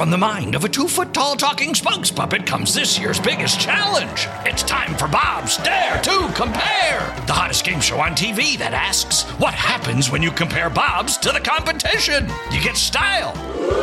From the mind of a 2-foot-tall talking spokes puppet comes this year's biggest challenge. It's time for Bob's Dare to Compare, the hottest game show on TV that asks, what happens when you compare Bobs to the competition? You get style.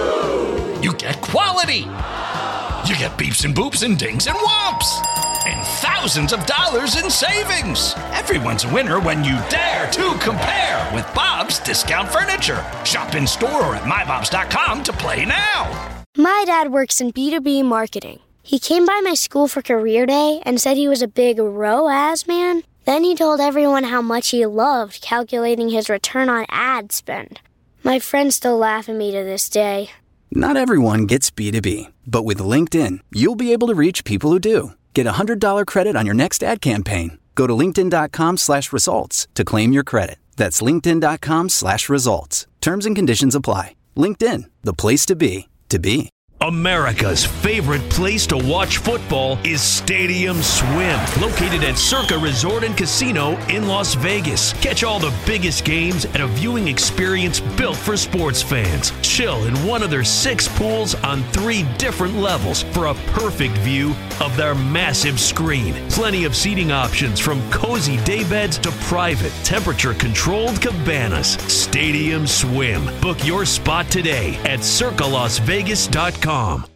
You get quality. You get beeps and boops and dings and whomps. And thousands of dollars in savings. Everyone's a winner when you dare to compare with Bob's Discount Furniture. Shop in store or at mybobs.com to play now. My dad works in B2B marketing. He came by my school for career day and said he was a big ROAS man. Then he told everyone how much he loved calculating his return on ad spend. My friends still laugh at me to this day. Not everyone gets B2B, but with LinkedIn, you'll be able to reach people who do. Get a $100 credit on your next ad campaign. Go to linkedin.com/results to claim your credit. That's linkedin.com/results. Terms and conditions apply. LinkedIn, the place to be, to be. America's favorite place to watch football is Stadium Swim, located at Circa Resort and Casino in Las Vegas. Catch all the biggest games at a viewing experience built for sports fans. Chill in one of their 6 pools on 3 different levels for a perfect view of their massive screen. Plenty of seating options from cozy daybeds to private, temperature-controlled cabanas. Stadium Swim. Book your spot today at circalasvegas.com.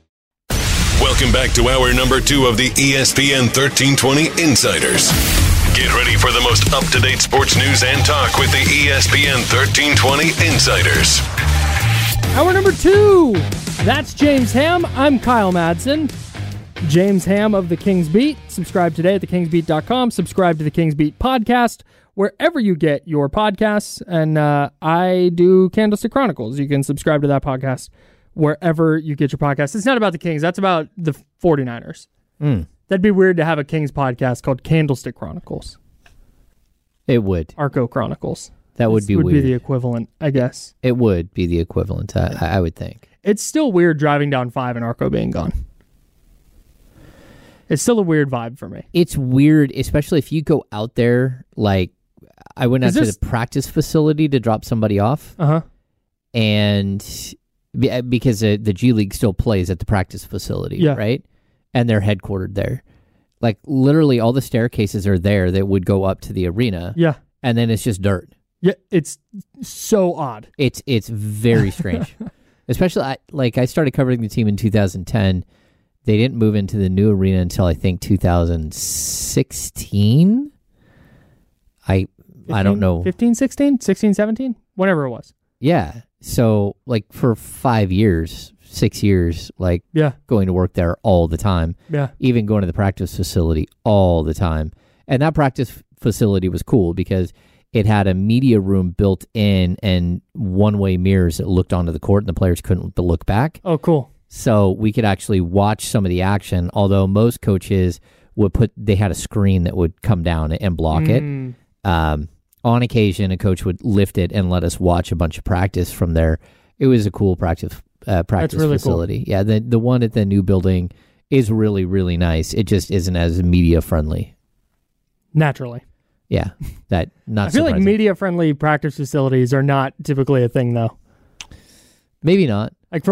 Welcome back to hour number 2 of the ESPN 1320 Insiders. Get ready for the most up-to-date sports news and talk with the ESPN 1320 Insiders. Hour number 2. That's James Ham. I'm Kyle Madsen. James Ham of The King's Beat. Subscribe today at thekingsbeat.com. Subscribe to The King's Beat podcast wherever you get your podcasts. And I do Candlestick Chronicles. You can subscribe to that podcast wherever you get your podcast. It's not about the Kings. That's about the 49ers. That'd be weird to have a Kings podcast called Candlestick Chronicles. It would. Arco Chronicles. That would be weird. Would be the equivalent, I guess. It would be the equivalent, I would think. It's still weird driving down 5 and Arco being gone. It's still a weird vibe for me. It's weird, especially if you go out there, like, I went out to the practice facility to drop somebody off. And because the G League still plays at the practice facility, right? And they're headquartered there. Like, literally all the staircases are there that would go up to the arena. Yeah. And then it's just dirt. Yeah, it's so odd. It's very strange. Especially, I started covering the team in 2010. They didn't move into the new arena until, I think, 2016. I don't know. 15, 16, 16, 17? Whatever it was. Yeah. So, like, for 5 years, 6 years, like, going to work there all the time. Yeah. Even going to the practice facility all the time. And that practice facility was cool because it had a media room built in and one-way mirrors that looked onto the court, and the players couldn't look back. Oh, cool. So we could actually watch some of the action, although most coaches they had a screen that would come down and block it. On occasion, a coach would lift it and let us watch a bunch of practice from there. It was a cool practice really facility. Cool. Yeah, the one at the new building is really, really nice. It just isn't as media-friendly. Naturally. Yeah, that not. I feel surprising. like media-friendly practice facilities are not typically a thing, though. Maybe not. Like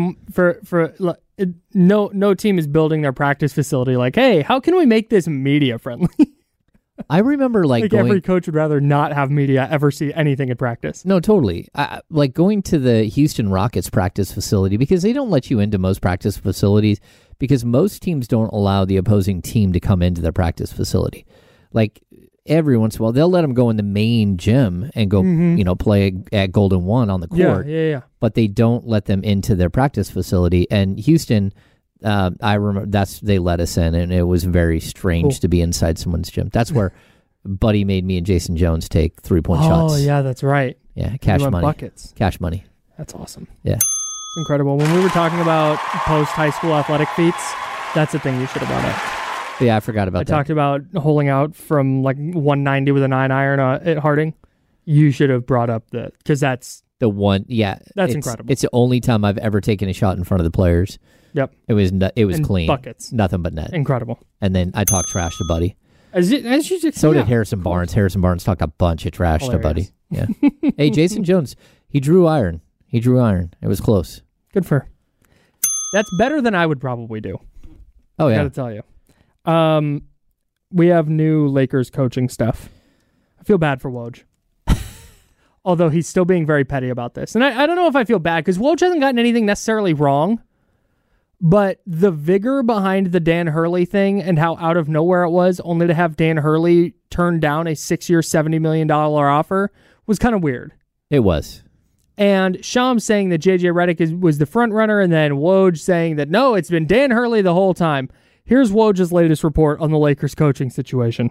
no team is building their practice facility like, hey, how can we make this media-friendly? I remember like every coach would rather not have media ever see anything in practice. No, totally. Like going to the Houston Rockets practice facility, because they don't let you into most practice facilities because most teams don't allow the opposing team to come into their practice facility. Like every once in a while, they'll let them go in the main gym and go, play at Golden One on the court. Yeah. But they don't let them into their practice facility. And Houston, I remember they let us in, and it was very strange to be inside someone's gym. That's where Buddy made me and Jason Jones take 3-point shots. Oh, yeah, that's right. Yeah, cash money. Buckets. Cash money. That's awesome. Yeah. It's incredible. When we were talking about post-high school athletic feats, that's the thing you should have brought up. Yeah, I forgot about that. I talked about holding out from like 190 with a 9-iron at Harding. You should have brought up because that's the one. Yeah, that's incredible. It's the only time I've ever taken a shot in front of the players. Yep, it was and clean. Buckets, nothing but net. Incredible. And then I talked trash to Buddy. So did Harrison Barnes. Harrison Barnes talked a bunch of trash to Buddy. Yeah. Hey, Jason Jones, he drew iron. It was close. Good for. That's better than I would probably do. Oh, yeah. Gotta tell you. We have new Lakers coaching stuff. I feel bad for Woj. Although he's still being very petty about this. And I don't know if I feel bad, because Woj hasn't gotten anything necessarily wrong. But the vigor behind the Dan Hurley thing and how out of nowhere it was, only to have Dan Hurley turn down a 6-year, $70 million offer, was kind of weird. It was. And Shams saying that JJ Redick was the front runner, and then Woj saying that no, it's been Dan Hurley the whole time. Here's Woj's latest report on the Lakers coaching situation.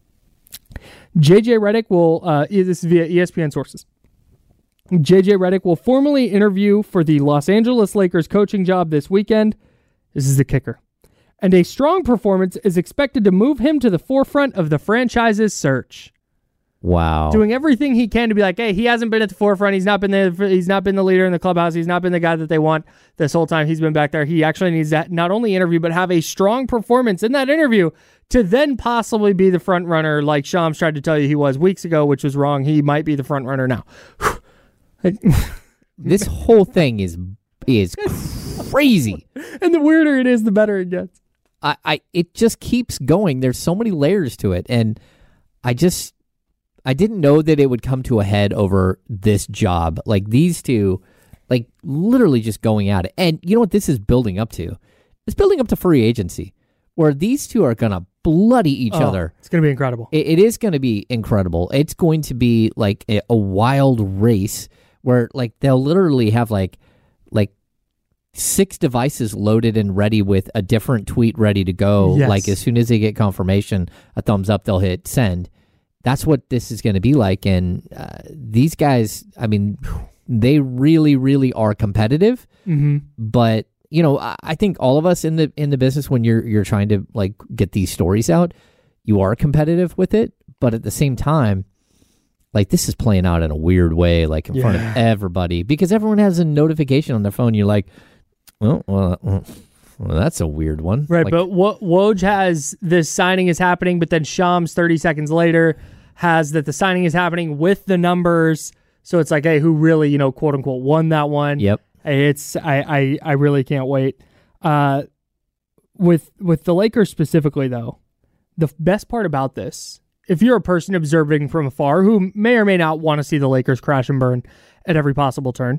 JJ Redick will, this is via ESPN sources. JJ Redick will formally interview for the Los Angeles Lakers coaching job this weekend. This is the kicker. And a strong performance is expected to move him to the forefront of the franchise's search. Wow. Doing everything he can to be like, hey, he hasn't been at the forefront. He's not been the leader in the clubhouse. He's not been the guy that they want this whole time. He's been back there. He actually needs to not only interview, but have a strong performance in that interview to then possibly be the front runner, like Shams tried to tell you he was weeks ago, which was wrong. He might be the front runner now. This whole thing is crazy. And the weirder it is, the better it gets. It just keeps going. There's so many layers to it, and I didn't know that it would come to a head over this job. Like, these two, like, literally just going at it. And you know what this is building up to? It's building up to free agency, where these two are going to bloody each other. It's going to be incredible. It is going to be incredible. It's going to be like a wild race where, like, they'll literally have like 6 devices loaded and ready with a different tweet ready to go. Yes. Like, as soon as they get confirmation, a thumbs up, they'll hit send. That's what this is going to be like. And these guys, I mean, they really, really are competitive. Mm-hmm. But, you know, I think all of us in the business, when you're trying to, like, get these stories out, you are competitive with it. But at the same time, like, this is playing out in a weird way, like, in front of everybody, because everyone has a notification on their phone. You're like, well, that's a weird one. Right, like, but Woj has this signing is happening, but then Shams 30 seconds later has that the signing is happening with the numbers. So it's like, hey, who really, you know, quote unquote, won that one? Yep. Hey, I really can't wait. With the Lakers specifically, though, the best part about this, if you're a person observing from afar who may or may not want to see the Lakers crash and burn at every possible turn,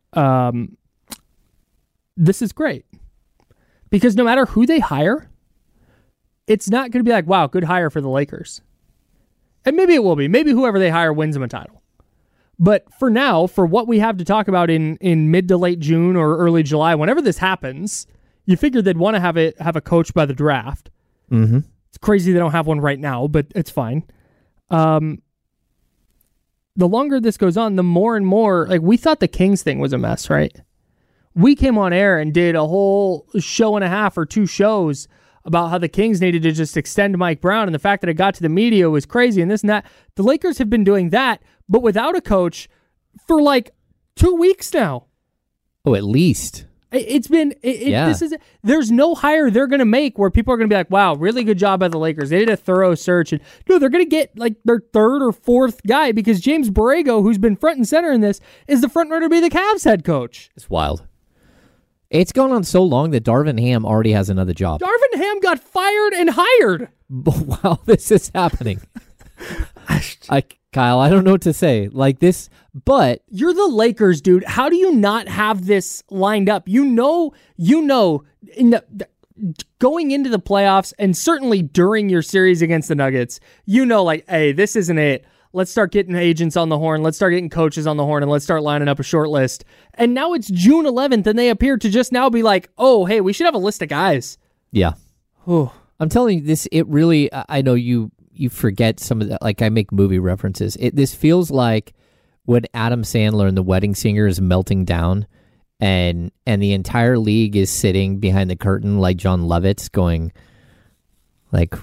this is great. Because no matter who they hire, it's not going to be like, wow, good hire for the Lakers. And maybe it will be. Maybe whoever they hire wins them a title. But for now, for what we have to talk about in mid to late June or early July, whenever this happens, you figure they'd want to have a coach by the draft. Mm-hmm. It's crazy they don't have one right now, but it's fine. The longer this goes on, the more and more, like, we thought the Kings thing was a mess, right? We came on air and did a whole show and a half or 2 shows about how the Kings needed to just extend Mike Brown, and the fact that it got to the media was crazy, and this and that. The Lakers have been doing that, but without a coach for like 2 weeks now. Oh, at least. It's been, there's no hire they're going to make where people are going to be like, wow, really good job by the Lakers. They did a thorough search. And no, they're going to get like their 3rd or 4th guy, because James Borrego, who's been front and center in this, is the front runner to be the Cavs head coach. It's wild. It's gone on so long that Darvin Ham already has another job. Darvin Ham got fired and hired while this is happening. Kyle, I don't know what to say. Like this, but you're the Lakers, dude. How do you not have this lined up? You know, in the going into the playoffs, and certainly during your series against the Nuggets, you know, like, hey, this isn't it. Let's start getting agents on the horn. Let's start getting coaches on the horn, and let's start lining up a short list. And now it's June 11th, and they appear to just now be like, oh, hey, we should have a list of guys. Yeah. Whew. I'm telling you, this, it really, I know you forget some of that. Like, I make movie references. This feels like when Adam Sandler in The Wedding Singer is melting down, and the entire league is sitting behind the curtain like John Lovitz going, like,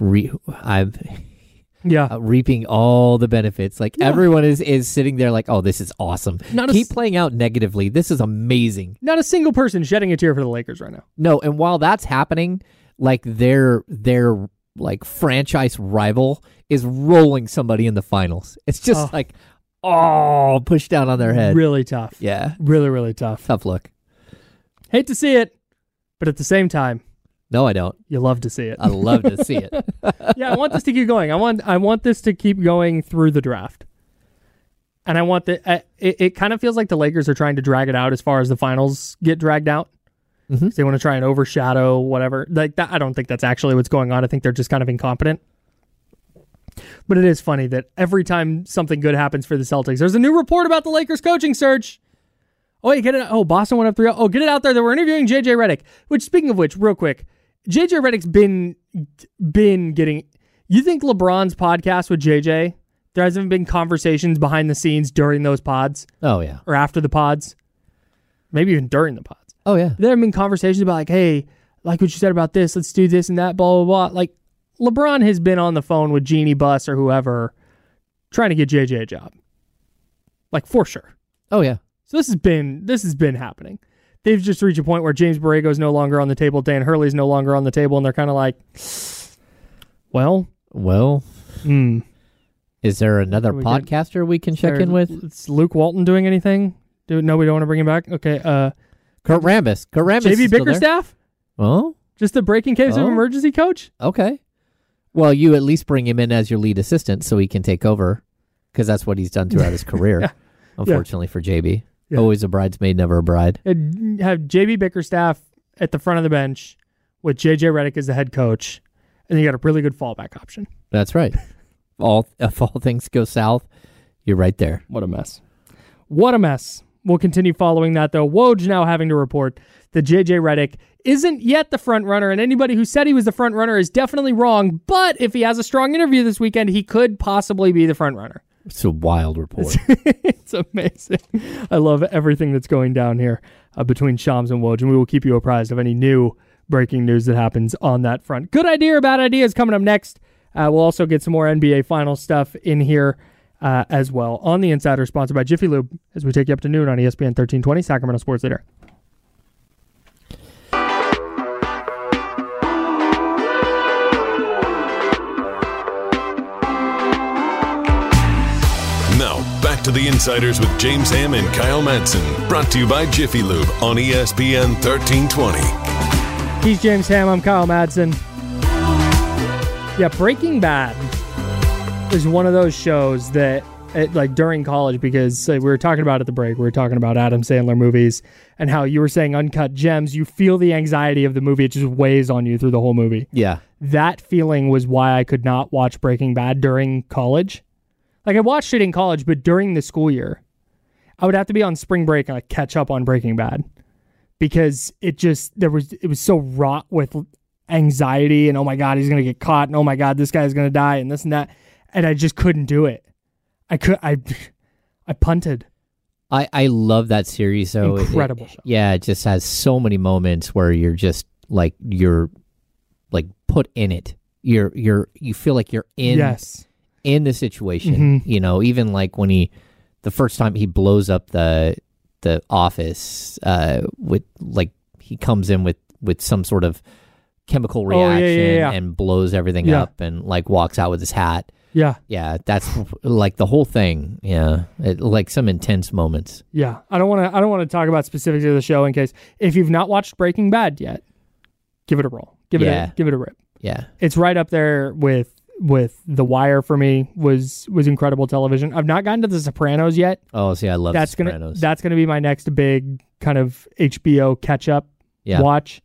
reaping all the benefits. Like, everyone is sitting there like, oh, this is awesome. Keep playing out negatively. This is amazing. Not a single person shedding a tear for the Lakers right now. No, and while that's happening, like, their like franchise rival is rolling somebody in the finals. It's just like, push down on their head. Really tough. Yeah. Really, really tough. Tough look. Hate to see it. But at the same time, No, I don't. you love to see it. I love to see it. Yeah, I want this to keep going. I want this to keep going through the draft. And I want it kind of feels like the Lakers are trying to drag it out as far as the finals get dragged out. Mm-hmm. They want to try and overshadow whatever. Like that, I don't think that's actually what's going on. I think they're just kind of incompetent. But it is funny that every time something good happens for the Celtics, there's a new report about the Lakers coaching search. Oh, wait, get it. Oh, Boston went up 3-0. Oh, get it out there that we're interviewing JJ Redick. Which, speaking of which, real quick, JJ Redick's been getting. You think LeBron's podcast with JJ, there hasn't been conversations behind the scenes during those pods? Oh, yeah. Or after the pods? Maybe even during the pods. Oh, yeah. There have been conversations about, like, hey, like what you said about this, let's do this and that, blah, blah, blah. Like, LeBron has been on the phone with Jeannie Buss or whoever trying to get JJ a job. Like, for sure. Oh, yeah. So this has been happening. They've just reached a point where James Borrego is no longer on the table, Dan Hurley's no longer on the table, and they're kind of like, well, is there another podcaster we can check in with? Is Luke Walton doing anything? No, we don't want to bring him back. Okay, Kurt Rambis. JV Bickerstaff. Oh, just the breaking case of emergency coach. Okay. Well, you at least bring him in as your lead assistant so he can take over, because that's what he's done throughout his career. Yeah. Unfortunately for JB. Yeah. Always a bridesmaid, never a bride. Have JB Bickerstaff at the front of the bench with JJ Redick as the head coach, and you got a really good fallback option. That's right. If all things go south, you're right there. What a mess. What a mess. We'll continue following that, though. Woj now having to report that JJ Redick isn't yet the front runner, and anybody who said he was the front runner is definitely wrong. But if he has a strong interview this weekend, he could possibly be the front runner. It's a wild report. It's amazing. I love everything that's going down here between Shams and Woj, and we will keep you apprised of any new breaking news that happens on that front. Good idea or bad idea is coming up next. We'll also get some more NBA final stuff in here as well on The Insider, sponsored by Jiffy Lube, as we take you up to noon on ESPN 1320, Sacramento Sports Leader. Now, back to the Insiders with James Ham and Kyle Madsen. Brought to you by Jiffy Lube on ESPN 1320. He's James Ham. I'm Kyle Madsen. Yeah, Breaking Bad is one of those shows that, like during college, because we were talking about at the break, we were talking about Adam Sandler movies and how you were saying Uncut Gems, you feel the anxiety of the movie. It just weighs on you through the whole movie. Yeah. That feeling was why I could not watch Breaking Bad during college. Like, I watched it in college, but during the school year, I would have to be on spring break and like catch up on Breaking Bad because it was so wrought with anxiety and, oh my God, he's going to get caught, and oh my God, this guy's going to die, and this and that. And I just couldn't do it. I punted. I love that series. So incredible show. Yeah, it just has so many moments where you're just like, you're like put in it. You feel like you're in. Yes. In the situation, you know, even like when the first time he blows up the office, with like he comes in with some sort of chemical reaction and blows everything up and like walks out with his hat. Yeah, that's like the whole thing. Yeah, like some intense moments. Yeah, I don't want to talk about specifics of the show in case if you've not watched Breaking Bad yet, give it a roll. Give it a rip. Yeah, it's right up there with The Wire for me. Was incredible television. I've not gotten to The Sopranos yet. Oh, see, I love The Sopranos. That's gonna be my next big kind of HBO catch up watch.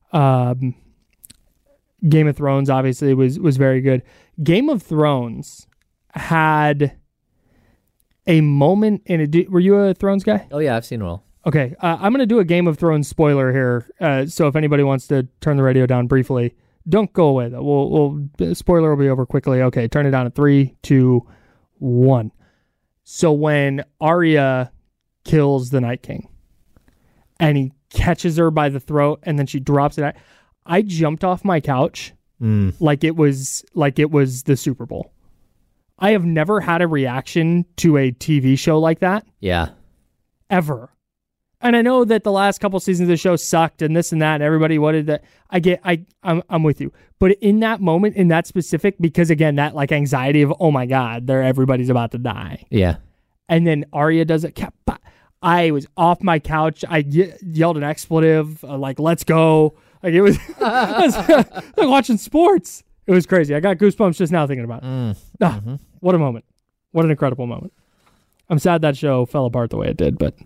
Game of Thrones obviously was very good. Game of Thrones had a moment in it. Were you a Thrones guy? Oh yeah, I've seen it all. Okay, I'm gonna do a Game of Thrones spoiler here. So if anybody wants to turn the radio down briefly. Don't go away, though. We'll spoiler will be over quickly. Okay, turn it down at 3, 2, 1. So when Arya kills the Night King and he catches her by the throat and then she drops it, I jumped off my couch like it was the Super Bowl. I have never had a reaction to a TV show like that. Yeah. Ever. And I know that the last couple seasons of the show sucked and this and that and everybody wanted that. I'm with you. But in that moment, in that specific, because again, that like anxiety of, oh my God, everybody's about to die. Yeah. And then Arya does it. I was off my couch. I yelled an expletive, like, let's go. Like, it was, like watching sports. It was crazy. I got goosebumps just now thinking about it. What a moment. What an incredible moment. I'm sad that show fell apart the way it did, but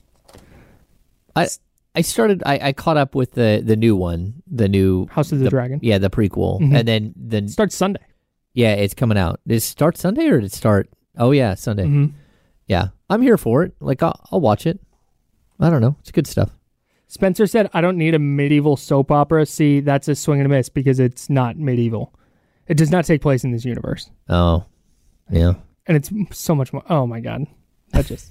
I caught up with the new one, the new House of the Dragon. Yeah, the prequel. And then It starts Sunday. yeah, it's coming out. Did it start Sunday or did it start? Oh yeah, Sunday. Mm-hmm. Yeah, I'm here for it. Like I'll watch it. I don't know. It's good stuff. Spencer said, I don't need a medieval soap opera. See, that's a swing and a miss because it's not medieval. It does not take place in this universe. Oh, yeah. And it's so much more. Oh, my God. That just...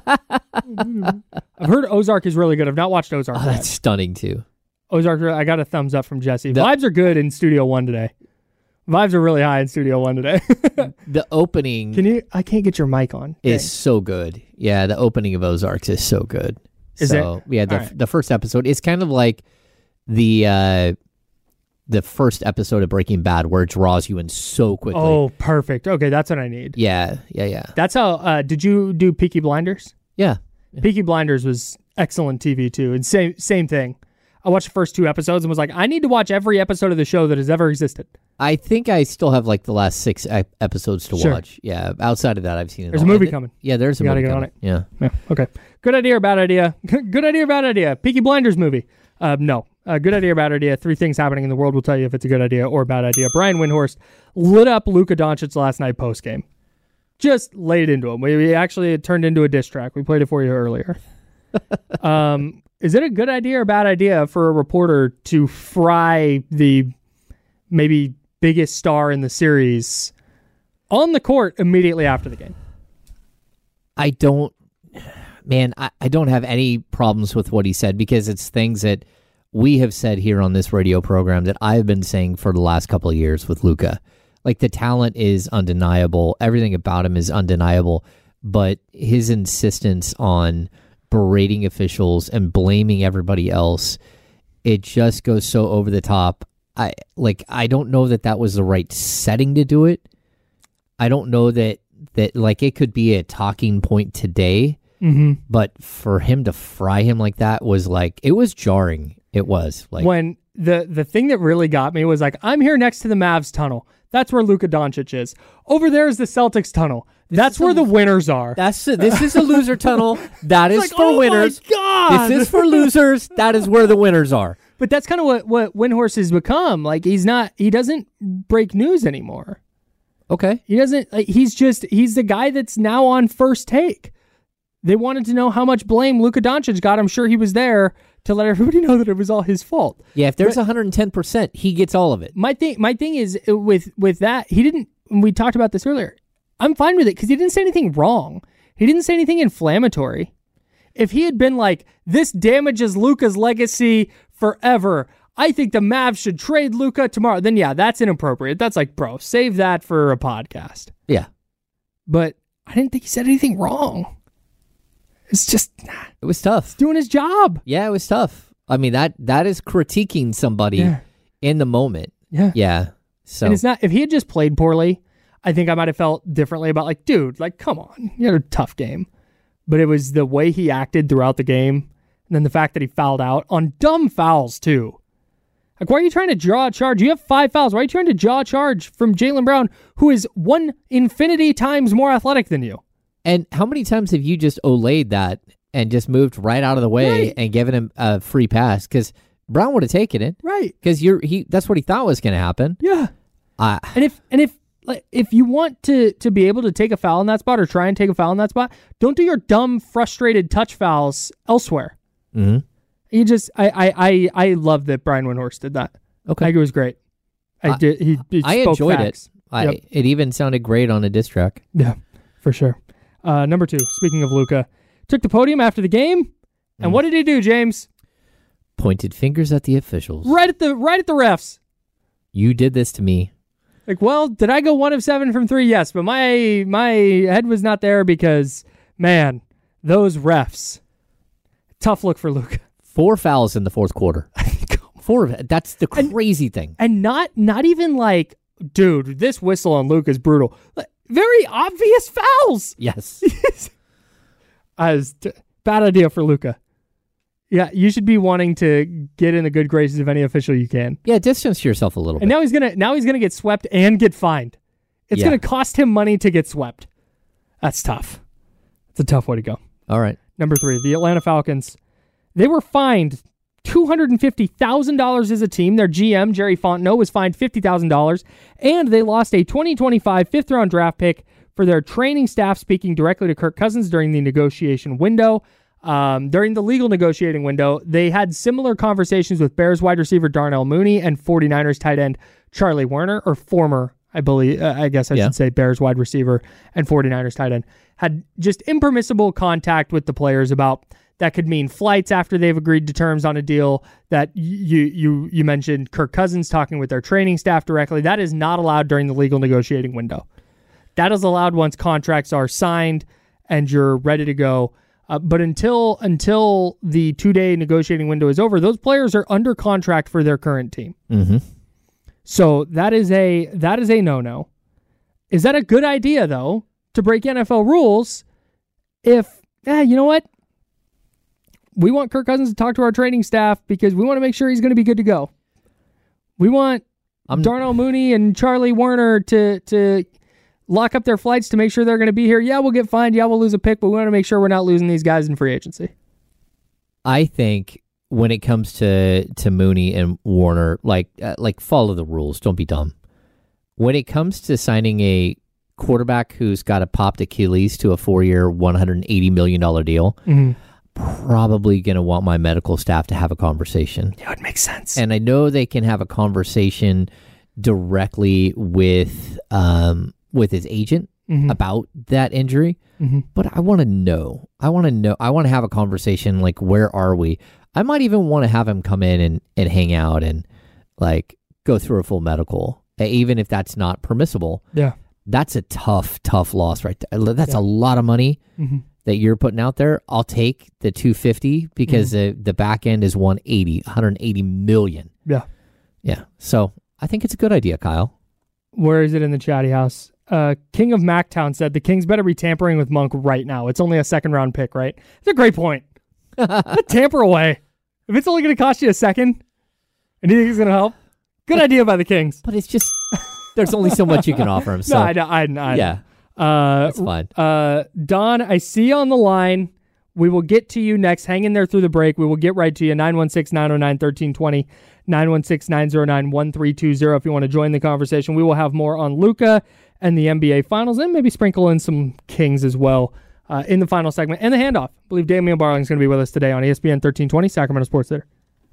I've heard Ozark is really good. I've not watched Ozark yet. That's stunning, too. Ozark, I got a thumbs up from Jesse. Vibes are good in Studio One today. Vibes are really high in Studio One today. The opening... I can't get your mic on. Is so good. Yeah, the opening of Ozarks is so good. Is so, it? Yeah, the first episode. It's kind of like the first episode of Breaking Bad where it draws you in so quickly. Oh, perfect. Okay, that's what I need. Yeah. That's how, did you do Peaky Blinders? Yeah. Peaky Blinders was excellent TV too. And same thing. I watched the first 2 episodes and was like, I need to watch every episode of the show that has ever existed. I think I still have like the last 6 episodes to Sure. watch. Yeah. Outside of that, I've seen it. There's all. a movie coming. Yeah, there's a You gotta movie get on coming. it. Yeah. Yeah. Okay. Good idea or bad idea? Good idea or bad idea? Peaky Blinders movie. No. Good idea or bad idea? 3 things happening in the world will tell you if it's a good idea or bad idea. Brian Windhorst lit up Luka Doncic last night post game. Just laid into him. We actually it turned into a diss track. We played it for you earlier. Is it a good idea or bad idea for a reporter to fry the maybe biggest star in the series on the court immediately after the game? I don't have any problems with what he said because it's things that we have said here on this radio program that I've been saying for the last couple of years with Luka. Like the talent is undeniable. Everything about him is undeniable, but his insistence on berating officials and blaming everybody else, it just goes so over the top. I don't know that was the right setting to do it. I don't know that like it could be a talking point today, but for him to fry him like that was like, it was jarring. It was like when the thing that really got me was like, I'm here next to the Mavs tunnel. That's where Luka Doncic is. Over there is the Celtics tunnel. That's where the winners are. This is a loser tunnle. That is like, for oh winners. My God. This is for losers. That is where the winners are. But that's kind of what Windhorst has become. Like he doesn't break news anymore. Okay. He doesn't. He's the guy that's now on First Take. They wanted to know how much blame Luka Doncic got. I'm sure he was there to let everybody know that it was all his fault. Yeah, if there's 110%, he gets all of it. My thing is with that, he didn't. We talked about this earlier. I'm fine with it because he didn't say anything wrong. He didn't say anything inflammatory. If he had been like, this damages Luka's legacy forever, I think the Mavs should trade Luka tomorrow, then yeah, that's inappropriate. That's like, bro, save that for a podcast. Yeah. But I didn't think he said anything wrong. It's just... It was tough. He's doing his job. Yeah, it was tough. I mean, that is critiquing somebody in the moment. Yeah. Yeah. So. And it's not... If he had just played poorly, I think I might have felt differently about like, dude, like, come on. You had a tough game. But it was the way he acted throughout the game, and then the fact that he fouled out on dumb fouls, too. Like, why are you trying to draw a charge? You have 5 fouls. Why are you trying to draw a charge from Jaylen Brown, who is 1 infinity times more athletic than you? And how many times have you just olayed that and just moved right out of the way and given him a free pass? Because Brown would have taken it. Right. Because that's what he thought was going to happen. Yeah. And if you want to be able to take a foul in that spot or try and take a foul in that spot, don't do your dumb, frustrated touch fouls elsewhere. Mm-hmm. You just, I love that Brian Windhorst did that. Okay. I think it was great. He I spoke enjoyed facts. it. It even sounded great on a diss track. Yeah, for sure. Number 2, speaking of Luka, took the podium after the game, and what did he do, James? Pointed fingers at the officials. Right at the refs. You did this to me. Like, well, did I go 1 of 7 from 3? Yes, but my head was not there because, man, those refs. Tough look for Luka. 4 fouls in the fourth quarter. 4 of it. That's the crazy thing. And not even like, dude, this whistle on Luka is brutal. Like, very obvious fouls. Yes. Bad idea for Luka. Yeah, you should be wanting to get in the good graces of any official you can. Yeah, distance yourself a little bit. And now he's gonna get swept and get fined. It's gonna cost him money to get swept. That's tough. It's a tough way to go. All right. Number 3, the Atlanta Falcons. They were fined $250,000 as a team. Their GM, Jerry Fontenot, was fined $50,000, and they lost a 2025 fifth-round draft pick for their training staff speaking directly to Kirk Cousins during the negotiation window. During the legal negotiating window, they had similar conversations with Bears wide receiver Darnell Mooney and 49ers tight end Charlie Werner, or former, I believe, I guess I should say Bears wide receiver and 49ers tight end, had just impermissible contact with the players about that could mean flights after they've agreed to terms on a deal. That you mentioned Kirk Cousins talking with their training staff directly. That is not allowed during the legal negotiating window. That is allowed once contracts are signed and you're ready to go. But until the 2-day negotiating window is over, those players are under contract for their current team. Mm-hmm. So that is a no-no. Is that a good idea, though, to break NFL rules if, you know what? We want Kirk Cousins to talk to our training staff because we want to make sure he's going to be good to go. We want Darnell Mooney and Charlie Werner to lock up their flights to make sure they're going to be here. Yeah, we'll get fined. Yeah, we'll lose a pick, but we want to make sure we're not losing these guys in free agency. I think when it comes to Mooney and Warner, like follow the rules. Don't be dumb. When it comes to signing a quarterback who's got a popped Achilles to a 4-year, $180 million deal, probably going to want my medical staff to have a conversation. Yeah, it makes sense. And I know they can have a conversation directly with his agent about that injury, but I want to know. I want to have a conversation like, where are we? I might even want to have him come in and hang out and like go through a full medical, even if that's not permissible. Yeah. That's a tough loss right there. That's a lot of money that you're putting out there. I'll take the $250 because the back end is $180 million. Yeah. Yeah. So I think it's a good idea, Kyle. Where is it in the chatty house? King of Mactown said the Kings better be tampering with Monk right now. It's only a second-round pick, right? That's a great point. Tamper away. If it's only going to cost you a second, and you think it's going to help, good idea by the Kings. But it's just, there's only so much you can offer him. So. No, I know. Yeah, that's fine. Don, I see you on the line. We will get to you next. Hang in there through the break. We will get right to you. 916-909-1320, 916-909-1320 if you want to join the conversation. We will have more on Luka and the NBA Finals, and maybe sprinkle in some Kings as well in the final segment. And the handoff. I believe Damian Barling is going to be with us today on ESPN 1320, Sacramento Sports Center.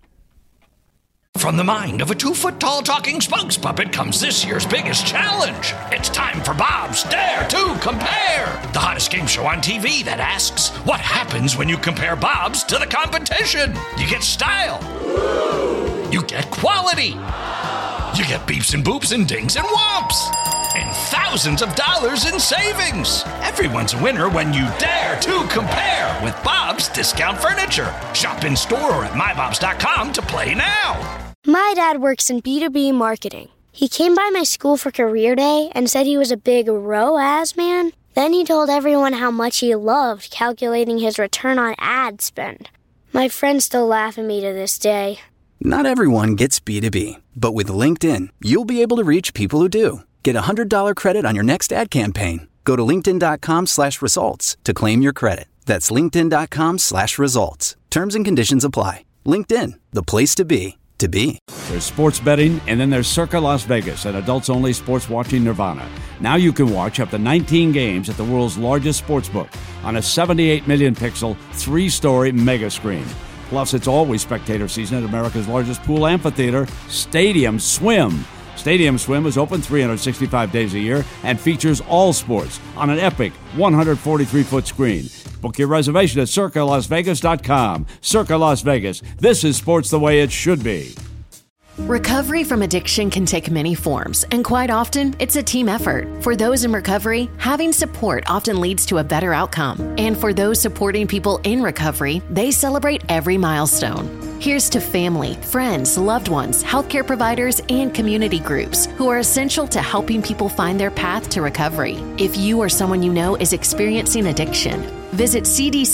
From the mind of a 2-foot-tall talking spokes puppet comes this year's biggest challenge. It's time for Bob's Dare to Compare, the hottest game show on TV that asks, what happens when you compare Bob's to the competition? You get style. You get quality. You get beeps and boops and dings and whomps. And thousands of dollars in savings. Everyone's a winner when you dare to compare with Bob's Discount Furniture. Shop in store or at mybobs.com to play now. My dad works in B2B marketing. He came by my school for career day and said he was a big ROAS man. Then he told everyone how much he loved calculating his return on ad spend. My friends still laugh at me to this day. Not everyone gets B2B, but with LinkedIn, you'll be able to reach people who do. Get a $100 credit on your next ad campaign. Go to linkedin.com/results to claim your credit. That's linkedin.com/results. Terms and conditions apply. LinkedIn, the place to be. There's sports betting, and then there's Circa Las Vegas, an adults-only sports watching nirvana. Now you can watch up to 19 games at the world's largest sportsbook on a 78 million pixel, 3-story mega screen. Plus, it's always spectator season at America's largest pool amphitheater, Stadium Swim. Stadium Swim is open 365 days a year and features all sports on an epic 143-foot screen. Book your reservation at CircaLasVegas.com. Circa Las Vegas. This is sports the way it should be. Recovery from addiction can take many forms, and quite often, it's a team effort. For those in recovery, having support often leads to a better outcome. And for those supporting people in recovery, they celebrate every milestone. Here's to family, friends, loved ones, healthcare providers, and community groups who are essential to helping people find their path to recovery. If you or someone you know is experiencing addiction, Visit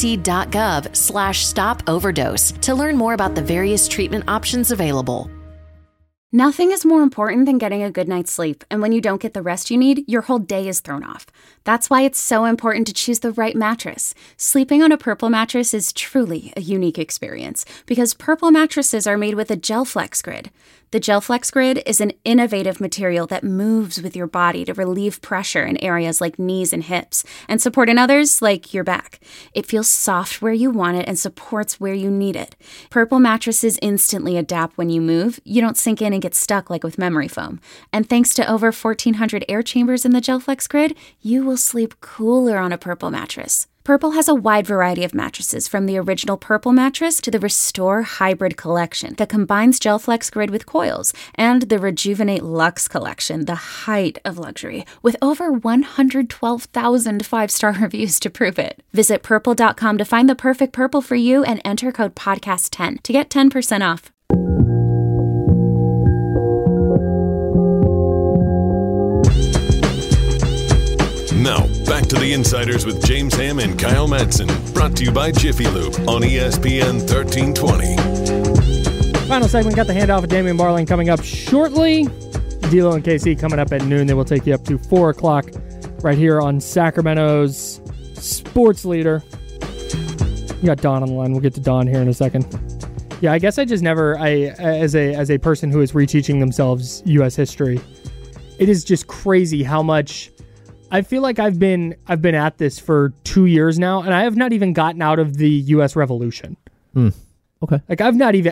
cdc.gov/stop-overdose to learn more about the various treatment options available. Nothing is more important than getting a good night's sleep, and when you don't get the rest you need, your whole day is thrown off. That's why it's so important to choose the right mattress. Sleeping on a Purple mattress is truly a unique experience because Purple mattresses are made with a GelFlex Grid. The GelFlex Grid is an innovative material that moves with your body to relieve pressure in areas like knees and hips and support in others like your back. It feels soft where you want it and supports where you need it. Purple mattresses instantly adapt when you move. You don't sink in and get stuck like with memory foam. And thanks to over 1,400 air chambers in the GelFlex Grid, you will sleep cooler on a Purple mattress. Purple has a wide variety of mattresses, from the original Purple mattress to the Restore Hybrid collection that combines GelFlex Grid with coils, and the Rejuvenate Luxe collection, the height of luxury, with over 112,000 five-star reviews to prove it. Visit Purple.com to find the perfect Purple for you and enter code PODCAST10 to get 10% off. Now, back to the Insiders with James Ham and Kyle Madsen. Brought to you by Jiffy Lube on ESPN 1320. Final segment, got the handoff of Damian Barling coming up shortly. D'Lo and KC coming up at noon. They will take you up to 4 o'clock right here on Sacramento's sports leader. You got Don on the line. We'll get to Don here in a second. Yeah, I guess I just never, as a person who is reteaching themselves U.S. history, it is just crazy how much... I feel like I've been at this for 2 years now, and I have not even gotten out of the U.S. Revolution. Okay. Like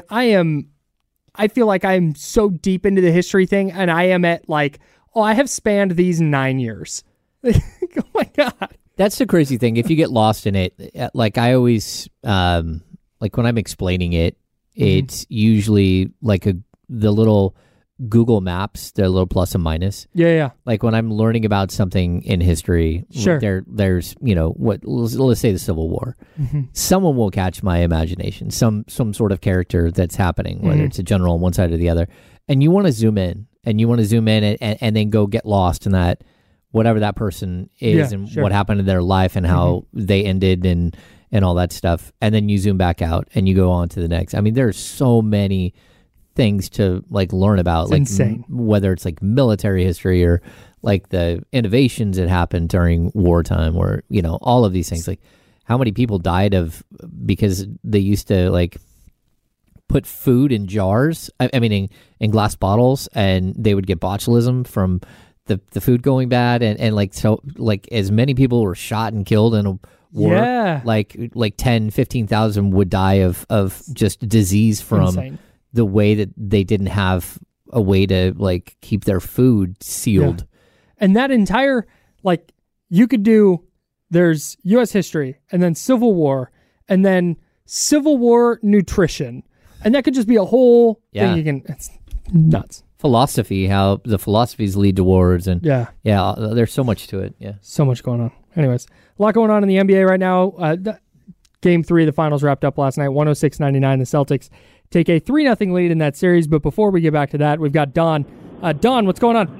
I feel like I'm so deep into the history thing, and I am at I have spanned these 9 years. Oh my God. That's the crazy thing. If you get lost in it, like I always, when I'm explaining it, it's usually like the little Google Maps, the little plus and minus. Yeah. Like when I'm learning about something in history, sure. There's let's say the Civil War. Mm-hmm. Someone will catch my imagination, some sort of character that's happening, whether it's a general on one side or the other, and you want to zoom in, and then go get lost in that, whatever that person is, and what happened in their life and how they ended and all that stuff, and then you zoom back out and you go on to the next. I mean, there's so many things to learn about, it's insane. Whether it's military history or the innovations that happened during wartime, or all of these things, how many people died because they used to put food in jars, in glass bottles, and they would get botulism from the food going bad, and as many people were shot and killed in a war, 10,000-15,000 would die of just disease from insane. The way that they didn't have a way to keep their food sealed. Yeah. And that entire, you could do, there's U.S. history and then Civil War and then Civil War nutrition. And that could just be a whole thing. It's nuts. Philosophy, how the philosophies lead to wars. And there's so much to it. Yeah. So much going on. Anyways, a lot going on in the NBA right now. Game 3 of the finals wrapped up last night, 106-99. The Celtics take a 3-0 lead in that series. But before we get back to that, we've got Don. Don, what's going on?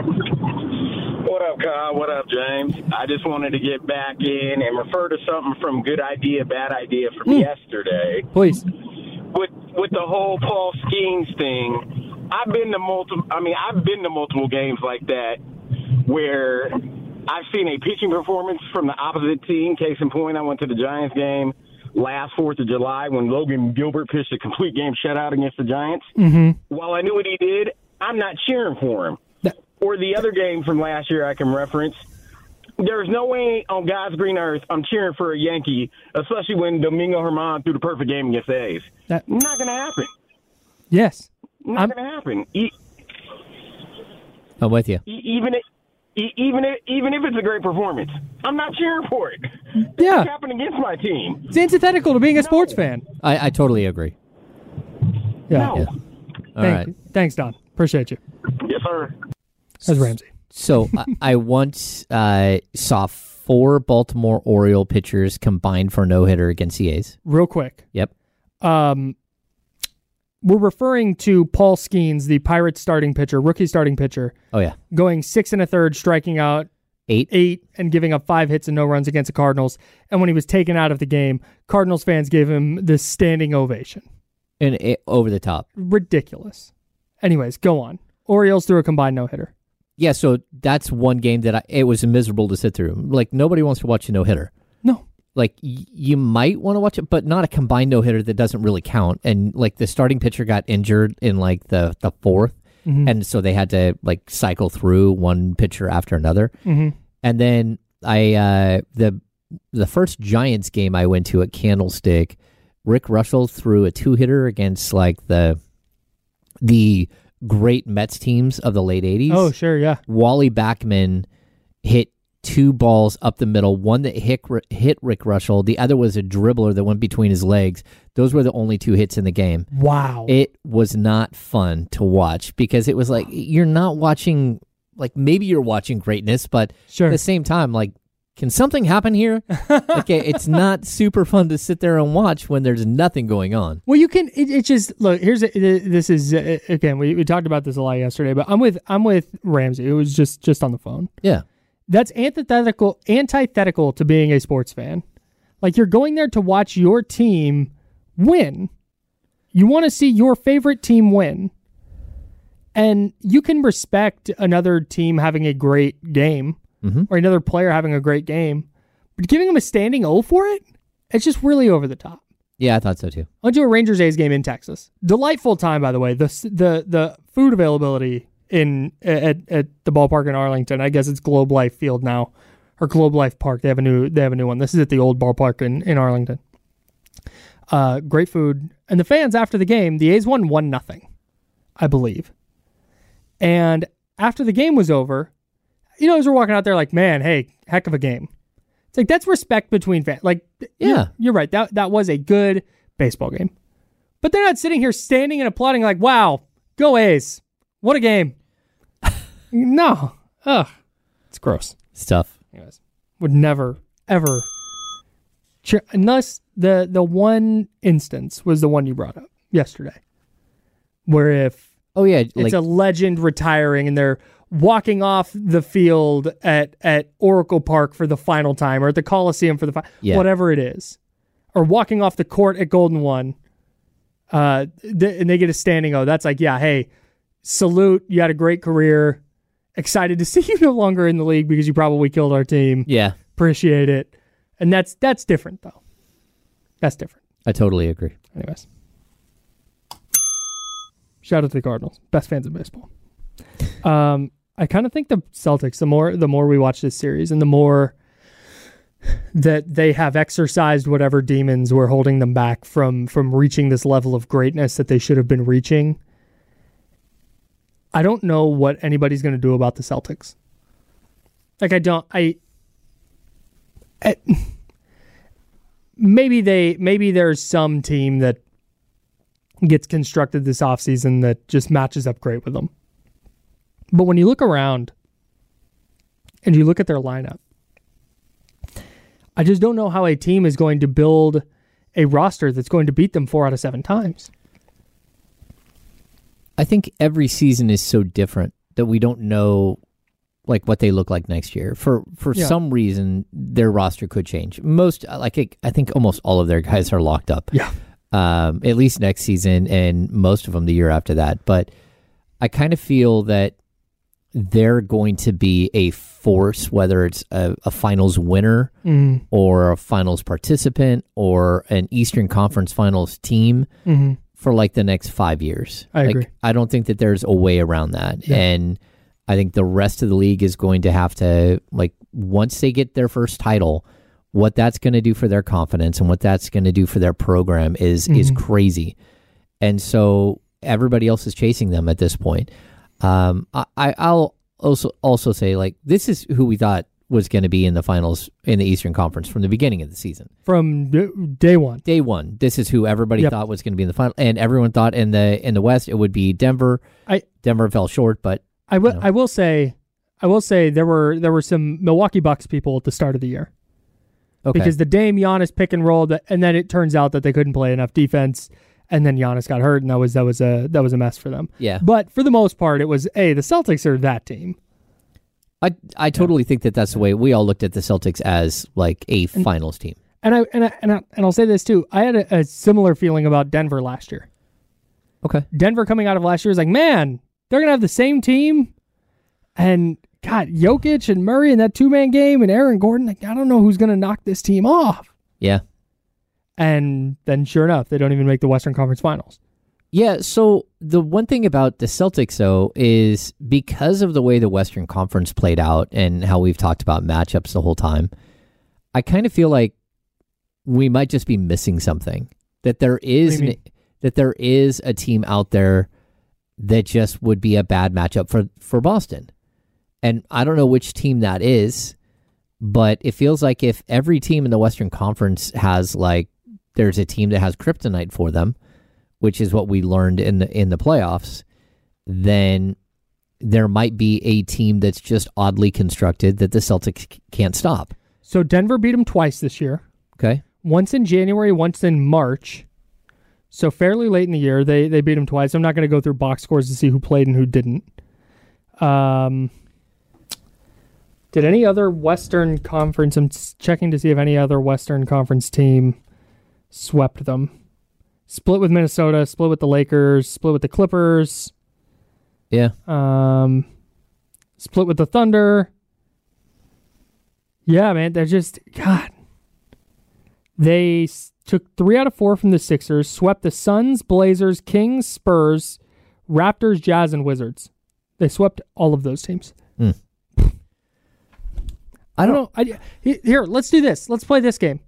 What up, Kyle? What up, James? I just wanted to get back in and refer to something from Good Idea, Bad Idea from yesterday. Please. With the whole Paul Skeens thing, I've been to multiple games like that where I've seen a pitching performance from the opposite team. Case in point, I went to the Giants game last 4th of July when Logan Gilbert pitched a complete game shutout against the Giants. Mm-hmm. While I knew what he did, I'm not cheering for him. Or the other game from last year I can reference, there's no way on God's green earth I'm cheering for a Yankee, especially when Domingo Germán threw the perfect game against the A's. Not going to happen. Yes. Not going to happen. I'm with you. Even if it's a great performance, I'm not cheering for it. Yeah. It's happened against my team. It's antithetical to being a sports fan. I totally agree. Yeah. No. Yeah. All right. Thanks, Don. Appreciate you. Yes, sir. That's Ramsey. So I once saw 4 Baltimore Oriole pitchers combined for a no-hitter against the A's. Real quick. Yep. We're referring to Paul Skeens, the Pirates starting pitcher, rookie starting pitcher. Oh, yeah. Going 6 1/3, striking out 8 and giving up 5 hits and no runs against the Cardinals. And when he was taken out of the game, Cardinals fans gave him this standing ovation. And over the top. Ridiculous. Anyways, go on. Orioles threw a combined no-hitter. Yeah, so that's one game that it was miserable to sit through. Like, nobody wants to watch a no-hitter. No. Like, you might want to watch it, but not a combined no-hitter that doesn't really count. And, like, the starting pitcher got injured in, like, the fourth. Mm-hmm. And so they had to, like, cycle through one pitcher after another. Mm-hmm. And then the first Giants game I went to at Candlestick, Rick Russell threw a 2-hitter against, like, the great Mets teams of the late 80s. Oh, sure, yeah. Wally Backman hit 2 balls up the middle, one that hit Rick Russell, the other was a dribbler that went between his legs. Those were the only 2 hits in the game. Wow. It was not fun to watch because it was like, you're not watching, like, maybe you're watching greatness, but sure. At the same time, like, can something happen here? Okay, it's not super fun to sit there and watch when there's nothing going on. Well, you can. It's just look. This is again. We talked about this a lot yesterday, but I'm with Ramsey. It was just on the phone. Yeah, that's antithetical to being a sports fan. Like, you're going there to watch your team win. You want to see your favorite team win, and you can respect another team having a great game. Mm-hmm. Or another player having a great game, but giving them a standing O for it, it's just really over the top. Yeah, I thought so too. I went to a Rangers A's game in Texas. Delightful time, by the way. The food availability at the ballpark in Arlington. I guess it's Globe Life Field now, or Globe Life Park. They have a new one. This is at the old ballpark in Arlington. Great food, and the fans after the game. The A's won 1-0, I believe. And after the game was over, you know, as we're walking out there, like, man, hey, heck of a game. It's like, that's respect between fans. Like, yeah, you're right. That was a good baseball game. But they're not sitting here standing and applauding like, wow, go A's. What a game. No. Ugh. It's gross. It's tough. Anyways, would never, ever cheer, unless the one instance was the one you brought up yesterday, where if it's a legend retiring and they're walking off the field at Oracle Park for the final time, or at the Coliseum for the whatever it is, or walking off the court at Golden One, and they get a standing O. That's like, yeah, hey, salute, you had a great career. Excited to see you no longer in the league because you probably killed our team. Yeah. Appreciate it. And that's different, though. That's different. I totally agree. Anyways. Shout out to the Cardinals. Best fans in baseball. I kind of think the Celtics, the more we watch this series and the more that they have exercised whatever demons were holding them back from reaching this level of greatness that they should have been reaching, I don't know what anybody's going to do about the Celtics. Like, maybe there's some team that gets constructed this offseason that just matches up great with them. But when you look around and you look at their lineup, I just don't know how a team is going to build a roster that's going to beat them 4 out of 7 times. I think every season is so different that we don't know like what they look like next year. For some reason, their roster could change. I think almost all of their guys are locked up. Yeah. At least next season, and most of them the year after that. But I kind of feel that they're going to be a force, whether it's a finals winner or a finals participant or an Eastern Conference Finals team for like the next 5 years. I agree. I don't think that there's a way around that. Yeah. And I think the rest of the league is going to have to, like, once they get their first title, what that's going to do for their confidence and what that's going to do for their program is crazy. And so everybody else is chasing them at this point. I'll also say, like, this is who we thought was going to be in the finals in the Eastern Conference from the beginning of the season. From day one. Day one. This is who everybody thought was going to be in the final, and everyone thought in the West it would be Denver. Denver fell short, but I will say there were some Milwaukee Bucks people at the start of the year. Okay. Because the Dame Giannis pick and roll, and then it turns out that they couldn't play enough defense, and then Giannis got hurt, and that was a mess for them. Yeah. But for the most part, it was the Celtics are that team. I totally think that's the way we all looked at the Celtics as like a finals team. And I'll say this too. I had a similar feeling about Denver last year. Okay. Denver coming out of last year was like, man, they're going to have the same team. And God, Jokic and Murray in that 2-man game and Aaron Gordon, like, I don't know who's going to knock this team off. Yeah. And then sure enough, they don't even make the Western Conference Finals. Yeah, so the one thing about the Celtics, though, is because of the way the Western Conference played out and how we've talked about matchups the whole time, I kind of feel like we might just be missing something. That there is a team out there that just would be a bad matchup for Boston. And I don't know which team that is, but it feels like if every team in the Western Conference has, like, there's a team that has kryptonite for them, which is what we learned in the playoffs, then there might be a team that's just oddly constructed that the Celtics can't stop. So Denver beat them twice this year. Okay. Once in January, once in March. So fairly late in the year, they beat them twice. I'm not going to go through box scores to see who played and who didn't. Did any other Western Conference, I'm checking to see if any other Western Conference team swept them. Split with Minnesota, split with the Lakers, split with the Clippers. Yeah. Split with the Thunder. Yeah, man, they're just, God. They took 3 out of 4 from the Sixers, swept the Suns, Blazers, Kings, Spurs, Raptors, Jazz, and Wizards. They swept all of those teams. I don't know. Here, let's do this. Let's play this game.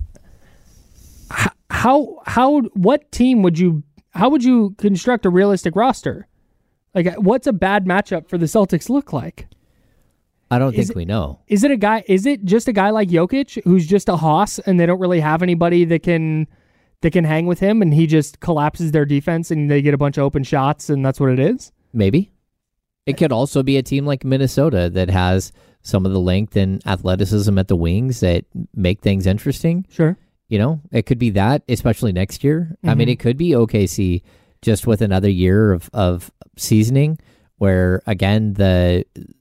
What team how would you construct a realistic roster? Like, what's a bad matchup for the Celtics look like? I don't think we know. Is it just a guy like Jokic who's just a hoss and they don't really have anybody that can hang with him and he just collapses their defense and they get a bunch of open shots and that's what it is? Maybe. It could also be a team like Minnesota that has some of the length and athleticism at the wings that make things interesting. Sure. You know, it could be that, especially next year. Mm-hmm. I mean, it could be OKC just with another year of seasoning where, again, the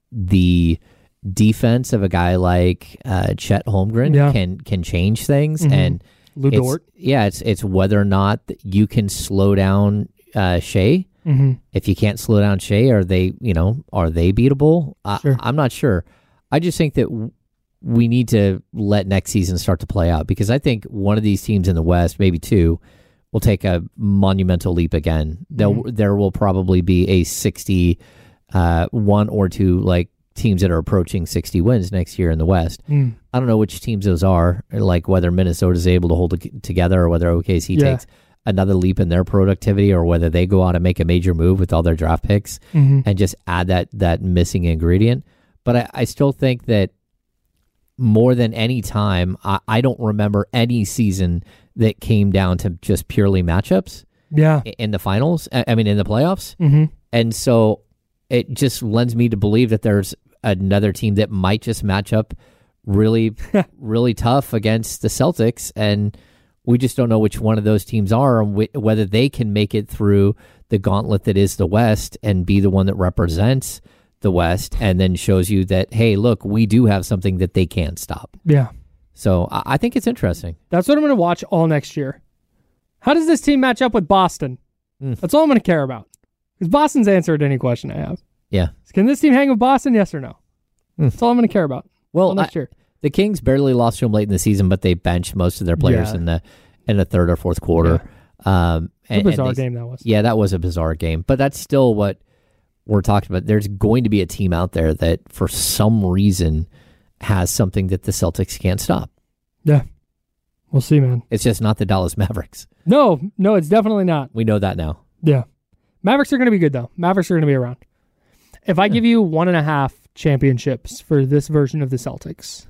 defense of a guy like Chet Holmgren can change things. Mm-hmm. And Lou Dort. It's whether or not you can slow down Shea. Mm-hmm. If you can't slow down Shea, are they beatable? Sure. I'm not sure. I just think that we need to let next season start to play out because I think one of these teams in the West, maybe two, will take a monumental leap again. There will probably be a 60, 1 or 2 like teams that are approaching 60 wins next year in the West. I don't know which teams those are, like whether Minnesota is able to hold it together or whether OKC takes another leap in their productivity or whether they go out and make a major move with all their draft picks and just add that missing ingredient. But I still think that more than any time, I don't remember any season that came down to just purely matchups in the finals. I mean, in the playoffs. Mm-hmm. And so it just lends me to believe that there's another team that might just match up really, really tough against the Celtics. And we just don't know which one of those teams are and whether they can make it through the gauntlet that is the West and be the one that represents the West and then shows you that, hey, look, we do have something that they can stop. Yeah. So I think it's interesting. That's what I'm going to watch all next year. How does this team match up with Boston? That's all I'm going to care about. Because Boston's answered any question I have. Yeah. Can this team hang with Boston? Yes or no? That's all I'm going to care about. Well, next year. The Kings barely lost to them late in the season, but they benched most of their players in the third or fourth quarter. Yeah. A bizarre game that was. Yeah, that was a bizarre game. But that's still what we're talking about. There's going to be a team out there that for some reason has something that the Celtics can't stop. Yeah. We'll see, man. It's just not the Dallas Mavericks. No, it's definitely not. We know that now. Yeah. Mavericks are going to be good, though. Mavericks are going to be around. If I give you 1.5 championships for this version of the Celtics,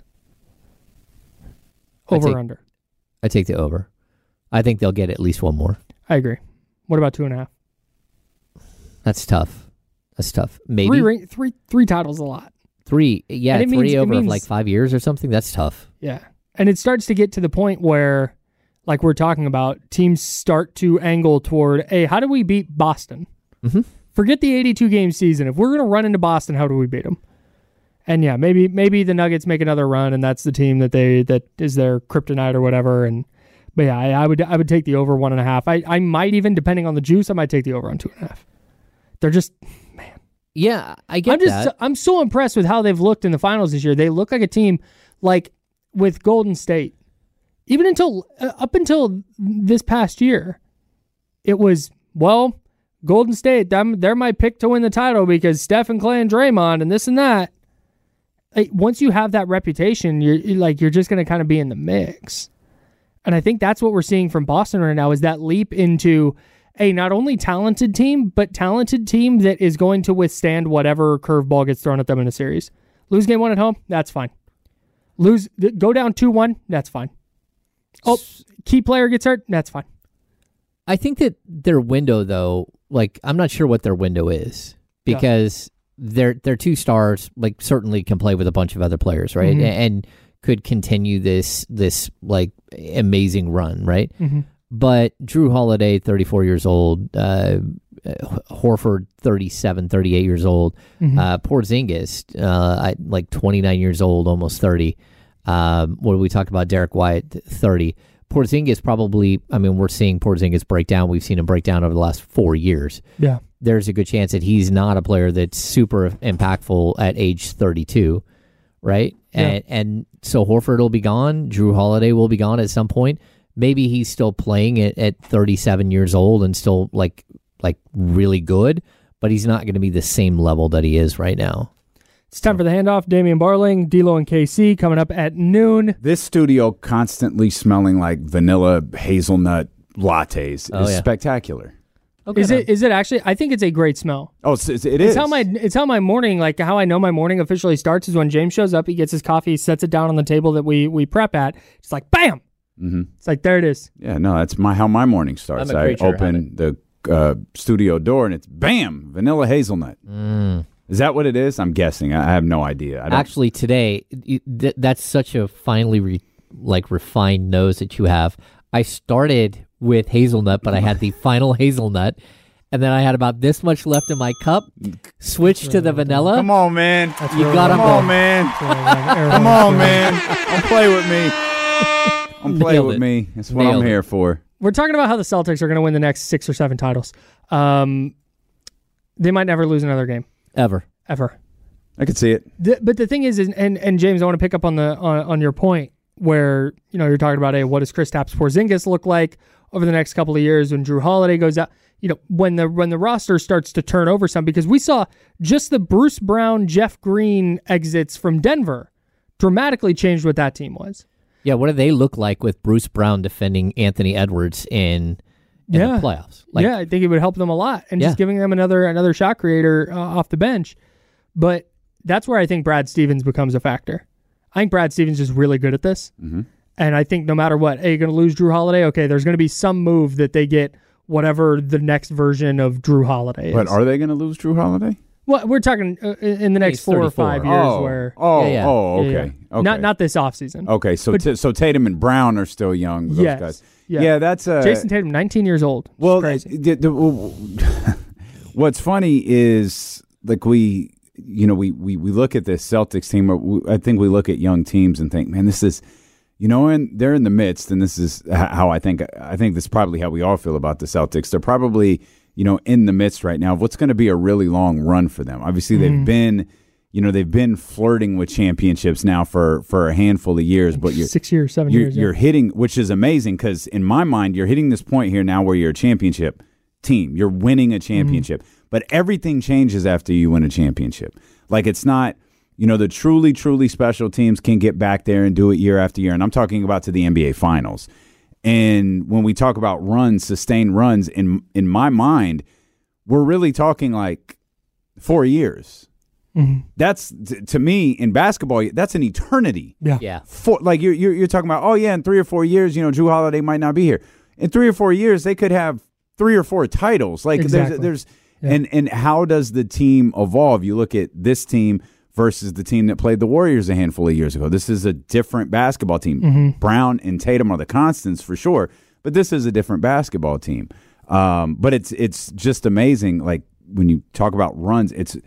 over or under? I take the over. I think they'll get at least one more. I agree. What about 2.5? That's tough. Maybe three titles a lot. 3, yeah, and 3 over like 5 years or something. That's tough. Yeah, and it starts to get to the point where, like we're talking about, teams start to angle toward, hey, how do we beat Boston? Mm-hmm. Forget the 82-game season. If we're going to run into Boston, how do we beat them? And yeah, maybe the Nuggets make another run, and that's the team that is their kryptonite or whatever. But yeah, I would take the over 1.5. I might even, depending on the juice, I might take the over on 2.5. They're just, man. Yeah, I get that. I'm so impressed with how they've looked in the finals this year. They look like a team like with Golden State. Even up until this past year, it was, well, Golden State, they're my pick to win the title because Steph and Clay and Draymond and this and that. Once you have that reputation, you're just going to kind of be in the mix. And I think that's what we're seeing from Boston right now is that leap into a not only talented team, but talented team that is going to withstand whatever curveball gets thrown at them in a series. Lose game 1 at home, that's fine. Go down 2-1, that's fine. Oh, key player gets hurt, that's fine. I think that their window, though, like, I'm not sure what their window is because their 2 stars, like, certainly can play with a bunch of other players, right? Mm-hmm. And could continue this like amazing run, right? Mm-hmm. But Drew Holiday, 34 years old, Horford, 37, 38 years old, mm-hmm. Porzingis, like 29 years old, almost 30. What did we talk about? Derek White, 30. Porzingis probably, I mean, we're seeing Porzingis break down. We've seen him break down over the last 4 years. Yeah. There's a good chance that he's not a player that's super impactful at age 32, right? Yeah. And so Horford will be gone. Drew Holiday will be gone at some point. Maybe he's still playing at 37 years old and still like really good, but he's not going to be the same level that he is right now. It's time for the handoff. Damian Barling, D'Lo, and KC coming up at noon. This studio constantly smelling like vanilla hazelnut lattes is spectacular. Okay. Is it actually? I think it's a great smell. Oh, it is. It's how my morning, like how I know my morning officially starts is when James shows up. He gets his coffee, he sets it down on the table that we prep at. It's like bam. Mm-hmm. It's like there it is. Yeah, no, that's how my morning starts. I open the studio door and it's bam, vanilla hazelnut. Mm. Is that what it is? I'm guessing. I have no idea. Actually, today that's such a finely refined nose that you have. I started with hazelnut, but I had the final hazelnut, and then I had about this much left in my cup. Switched to the vanilla. Come on, man. You got them. Come on, man. Come on, man. Don't play with me. Don't play with me. That's what I'm here for. We're talking about how the Celtics are going to win the next 6 or 7 titles. They might never lose another game. Ever. I could see it. But the thing is, and James, I want to pick up on your point where you're talking about, hey, what does Kristaps Porzingis look like over the next couple of years when Drew Holiday goes out? When the roster starts to turn over some, because we saw just the Bruce Brown, Jeff Green exits from Denver dramatically changed what that team was. Yeah, what do they look like with Bruce Brown defending Anthony Edwards in the playoffs? I think it would help them a lot, and just giving them another shot creator off the bench. But that's where I think Brad Stevens becomes a factor. I think Brad Stevens is really good at this, mm-hmm. and I think no matter what, you're going to lose Drew Holiday. Okay, there's going to be some move that they get whatever the next version of Drew Holiday is. But are they going to lose Drew Holiday? Well, we're talking in the next 4 or 5 years. Okay. Not this offseason. Okay, so Tatum and Brown are still young. Those guys. Yeah, that's Jason Tatum, 19 years old. Well, crazy. What's funny is we look at this Celtics team. I think we look at young teams and think, man, this is, and they're in the midst, and this is how I think this is probably how we all feel about the Celtics. They're probably in the midst right now of what's going to be a really long run for them. Obviously, they've been flirting with championships now for a handful of years. But 6 years, 7 years. You're hitting, which is amazing because in my mind, you're hitting this point here now where you're a championship team. You're winning a championship. But everything changes after you win a championship. Like it's not, the truly, truly special teams can get back there and do it year after year. And I'm talking about to the NBA Finals. And when we talk about runs, sustained runs, in my mind, we're really talking like 4 years. Mm-hmm. That's to me in basketball, that's an eternity. Yeah. You're talking about, in 3 or 4 years, Drew Holiday might not be here. In 3 or 4 years, they could have 3 or 4 titles. Like exactly. there's and how does the team evolve? You look at this team versus the team that played the Warriors a handful of years ago. This is a different basketball team. Mm-hmm. Brown and Tatum are the constants for sure, but this is a different basketball team. But it's just amazing. Like when you talk about runs,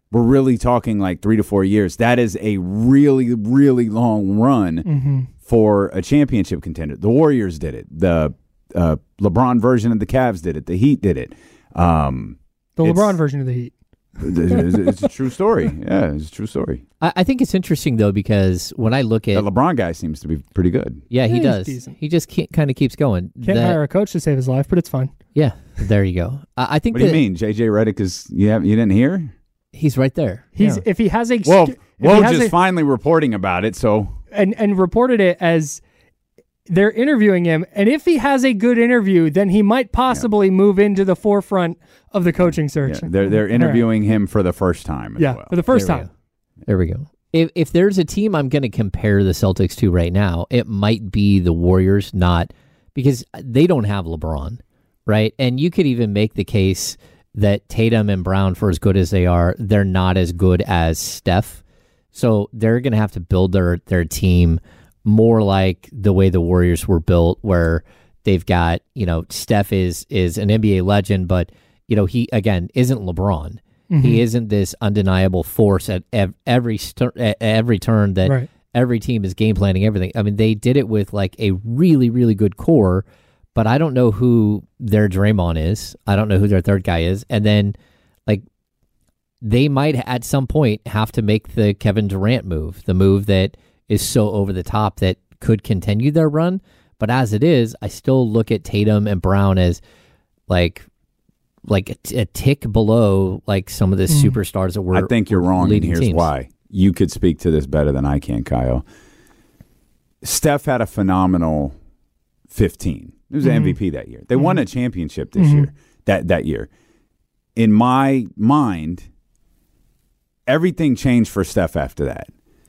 we're really talking like 3 to 4 years. That is a really, really long run for a championship contender. The Warriors did it. The LeBron version of the Cavs did it. The Heat did it. The LeBron version of the Heat. It's a true story. Yeah, it's a true story. I think it's interesting, though, because when I look at... The LeBron guy seems to be pretty good. Yeah, he he's does. decent. He just kind of keeps going. Can't hire a coach to save his life, but it's fine. Yeah, there you go. I think What do you mean? JJ Redick is... You didn't hear? He's right there. If he has a... Woj finally reporting about it, so... And reported it as... They're interviewing him, and if he has a good interview, then he might possibly move into the forefront of the coaching search. Yeah, they're interviewing him for the first time as well. For the first time. There we go. If there's a team I'm going to compare the Celtics to right now, it might be the Warriors, not because they don't have LeBron, right? And you could even make the case that Tatum and Brown, for as good as they are, they're not as good as Steph. So they're going to have to build their team more like the way the Warriors were built, where they've got, Steph is an NBA legend, but, he, again, isn't LeBron. Mm-hmm. He isn't this undeniable force at every turn that every team is game planning everything. I mean, they did it with like a really, really good core, but I don't know who their Draymond is. I don't know who their third guy is. And then, like, they might at some point have to make the Kevin Durant move, the move that is so over the top that could continue their run. But as it is, I still look at Tatum and Brown as like a tick below like some of the superstars that were. I think you're wrong, and here's teams. why. You could speak to this better than I can, Kyle. Steph had a phenomenal 15. He was an MVP that year. They won a championship this year. That year. In my mind, everything changed for Steph after that.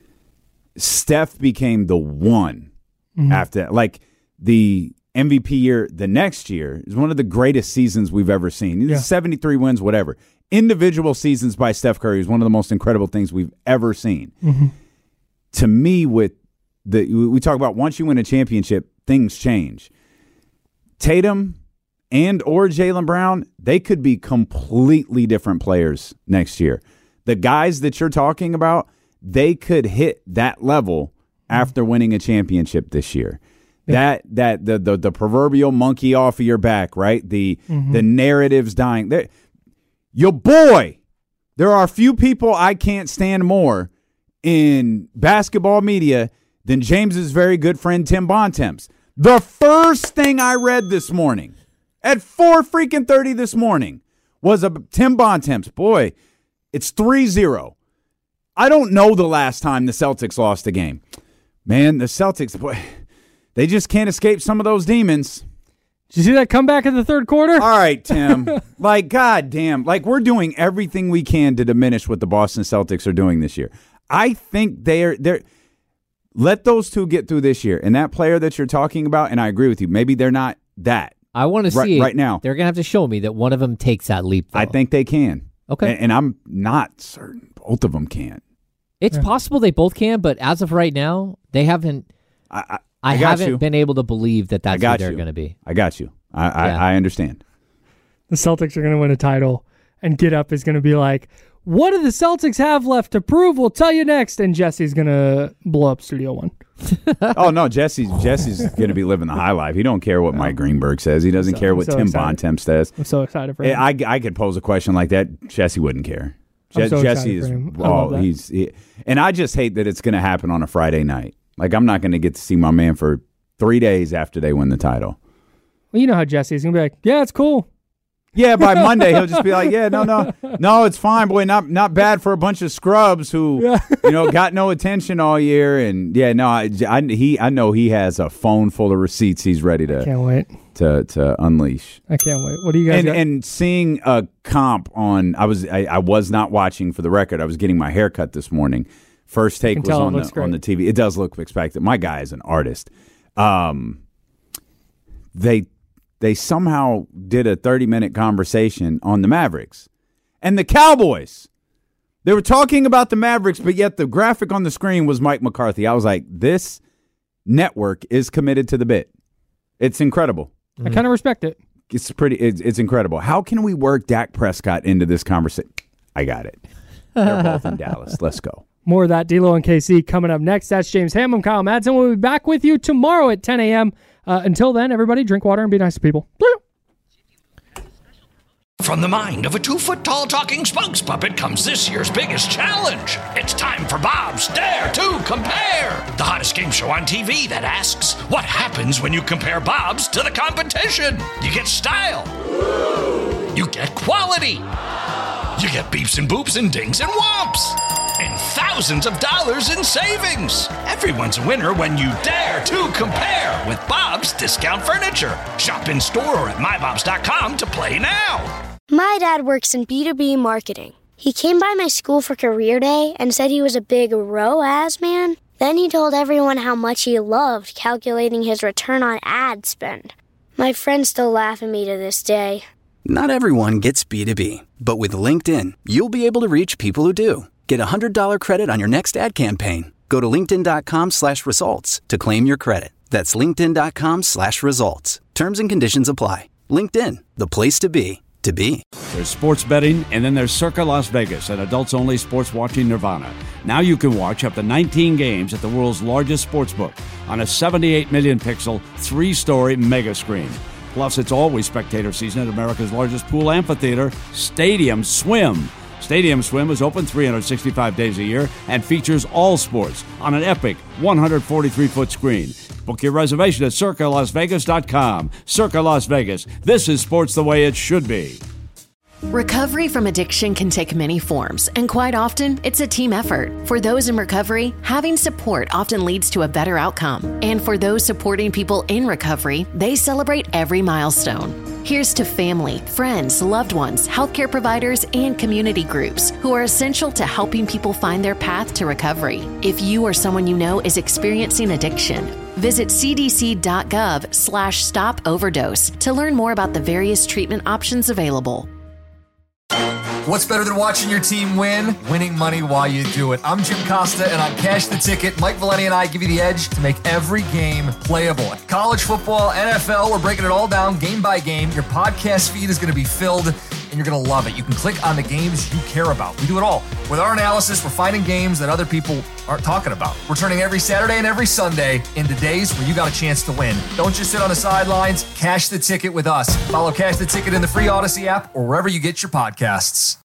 Steph became the one after that. Like the MVP year, the next year is one of the greatest seasons we've ever seen. 73 wins, whatever. Individual seasons by Steph Curry is one of the most incredible things we've ever seen. To me, we talk about once you win a championship, things change. Tatum and or Jaylen Brown, they could be completely different players next year. The guys that you're talking about, they could hit that level after winning a championship this year. That the proverbial monkey off of your back, right? The narrative's dying. Your boy, there are few people I can't stand more in basketball media than James's very good friend Tim Bontemps. The first thing I read this morning at 4:30 this morning was Tim Bontemps. Boy, it's 3-0. I don't know the last time the Celtics lost a game. Man, the Celtics, boy, they just can't escape some of those demons. Did you see that comeback in the third quarter? All right, Tim. Like, goddamn. Like, we're doing everything we can to diminish what the Boston Celtics are doing this year. I think they're let those two get through this year. And that player that you're talking about, and I agree with you, maybe they're not that. I want to see right now. They're going to have to show me that one of them takes that leap, though. I think they can. Okay. And I'm not certain both of them can. It's possible they both can, but as of right now, they haven't. I haven't been able to believe that that's who they're going to be. I got you. I understand. The Celtics are going to win a title, and Get Up is going to be like, what do the Celtics have left to prove? We'll tell you next. And Jesse's going to blow up Studio One. Oh, no, Jesse's going to be living the high life. He don't care what Mike Greenberg says. He doesn't care what Tim Bontemps says. I'm so excited for him. I could pose a question like that. Jesse wouldn't care. Jesse is, and I just hate that it's going to happen on a Friday night. Like, I'm not going to get to see my man for 3 days after they win the title. Well, you know how Jesse is going to be like, yeah, it's cool. Yeah, by Monday he'll just be like, yeah, no, it's fine, boy. Not bad for a bunch of scrubs who, got no attention all year. And yeah, no, I know he has a phone full of receipts he's ready to. Can't wait to unleash. I can't wait. What do you guys? And seeing a comp on, I was not watching for the record. I was getting my hair cut this morning. First take was on the TV. It does look expected. My guy is an artist. They somehow did a 30-minute conversation on the Mavericks and the Cowboys. They were talking about the Mavericks, but yet the graphic on the screen was Mike McCarthy. I was like, this network is committed to the bit. It's incredible. I kind of respect it. It's incredible. How can we work Dak Prescott into this conversation? I got it. They're both in Dallas. Let's go. More of that D-Lo and KC coming up next. That's James Ham. I'm Kyle Madsen. We'll be back with you tomorrow at 10 a.m. Until then, everybody drink water and be nice to people. From the mind of a 2-foot-tall talking spokes puppet comes this year's biggest challenge. It's time for Bob's Dare to Compare, the hottest game show on TV that asks, what happens when you compare Bob's to the competition? You get style. You get quality. You get beeps and boops and dings and whomps. And thousands of dollars in savings. Everyone's a winner when you dare to compare with Bob's Discount Furniture. Shop in store or at mybobs.com to play now. My dad works in B2B marketing. He came by my school for career day and said he was a big ROAS man. Then he told everyone how much he loved calculating his return on ad spend. My friends still laugh at me to this day. Not everyone gets B2B, but with LinkedIn, you'll be able to reach people who do. Get a $100 credit on your next ad campaign. Go to linkedin.com/results to claim your credit. That's linkedin.com/results. Terms and conditions apply. LinkedIn, the place to be. There's sports betting, and then there's Circa Las Vegas, an adults-only sports watching nirvana. Now you can watch up to 19 games at the world's largest sportsbook on a 78 million pixel, 3-story mega screen. Plus, it's always spectator season at America's largest pool amphitheater, Stadium Swim. Stadium Swim is open 365 days a year and features all sports on an epic 143-foot screen. Book your reservation at CircaLasVegas.com. Circa Las Vegas. This is sports the way it should be. Recovery from addiction can take many forms, and quite often, it's a team effort. For those in recovery, having support often leads to a better outcome. And for those supporting people in recovery, they celebrate every milestone. Here's to family, friends, loved ones, healthcare providers, and community groups who are essential to helping people find their path to recovery. If you or someone you know is experiencing addiction, visit cdc.gov/stop-overdose to learn more about the various treatment options available. What's better than watching your team win? Winning money while you do it. I'm Jim Costa, and on Cash the Ticket, Mike Valeni and I give you the edge to make every game playable. College football, NFL, we're breaking it all down game by game. Your podcast feed is going to be filled, and you're going to love it. You can click on the games you care about. We do it all. With our analysis, we're finding games that other people aren't talking about. We're turning every Saturday and every Sunday into days where you got a chance to win. Don't just sit on the sidelines. Cash the Ticket with us. Follow Cash the Ticket in the free Odyssey app or wherever you get your podcasts.